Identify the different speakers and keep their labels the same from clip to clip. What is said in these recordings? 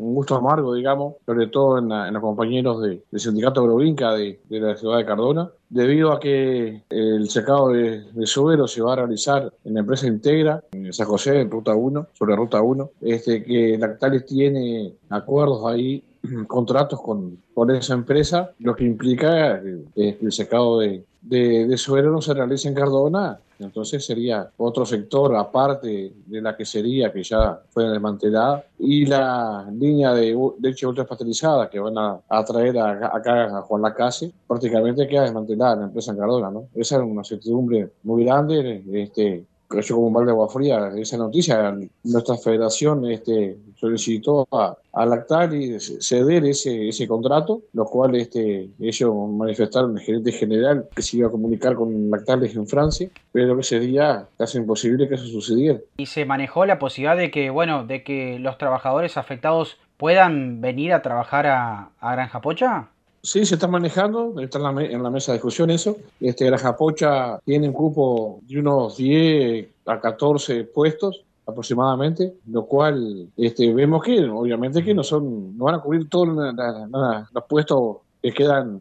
Speaker 1: un gusto amargo, digamos, sobre todo en los compañeros del sindicato Agrovinca de la ciudad de Cardona, debido a que el secado de suero se va a realizar en la empresa Integra, en San José, en Ruta 1, sobre Ruta 1, que Lactalis tiene acuerdos ahí, contratos con esa empresa, lo que implica que el secado de suero no se realiza en Cardona. Entonces sería otro sector aparte de la quesería que ya fue desmantelada y la línea de leche ultrapasteurizada que van a traer acá a Juan Lacase, prácticamente queda desmantelada la empresa en Cardona, ¿no? Esa es una certidumbre muy grande, cayó como un balde de agua fría esa noticia. Nuestra federación solicitó a Lactalis ceder ese contrato, lo cual ellos manifestaron el gerente general que se iba a comunicar con Lactalis en Francia, pero que sería casi imposible que eso sucediera.
Speaker 2: Y se manejó la posibilidad de que, bueno, de que los trabajadores afectados puedan venir a trabajar a Granja Pocha.
Speaker 1: Sí, se está manejando, está en la mesa de discusión eso. Granja Pocha tiene un cupo de unos 10 a 14 puestos aproximadamente, lo cual vemos que obviamente que no van a cubrir todos los puestos que quedan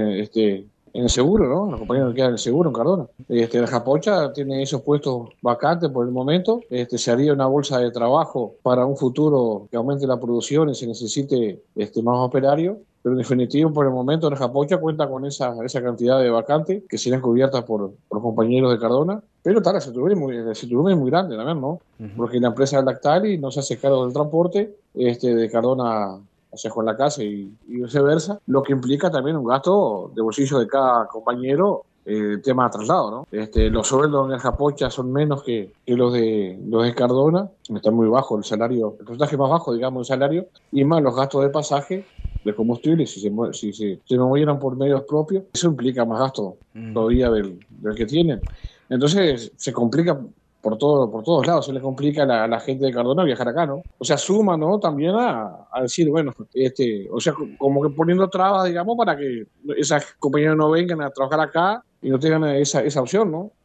Speaker 1: en el seguro, ¿no? Los compañeros que quedan en el seguro en Cardona. Granja Pocha tiene esos puestos vacantes por el momento. Se haría una bolsa de trabajo para un futuro que aumente la producción y se necesite más operarios. Pero en definitivo, por el momento, la Japocha cuenta con esa cantidad de vacantes que serán cubiertas por compañeros de Cardona. Pero tal, la certidumbre es muy grande también, ¿no?
Speaker 2: Ujú.
Speaker 1: Porque la empresa Lactali no se hace cargo del transporte de Cardona hacia Juan Lacase y viceversa, lo que implica también un gasto de bolsillo de cada compañero, tema de traslado, ¿no? Los sueldos en el Japocha son menos que los de Cardona, está muy bajo el salario, el porcentaje más bajo, digamos, del salario, y más los gastos de pasaje, de combustible, si se movieran por medios propios, eso implica más gasto
Speaker 2: Mm.
Speaker 1: todavía del que tienen. Entonces se complica por todos lados, se le complica a la gente de Cardona viajar acá, ¿no? O sea, suma, ¿no? También a decir, bueno, o sea, como que poniendo trabas, digamos, para que esas compañías no vengan a trabajar acá y no tengan esa opción, ¿no?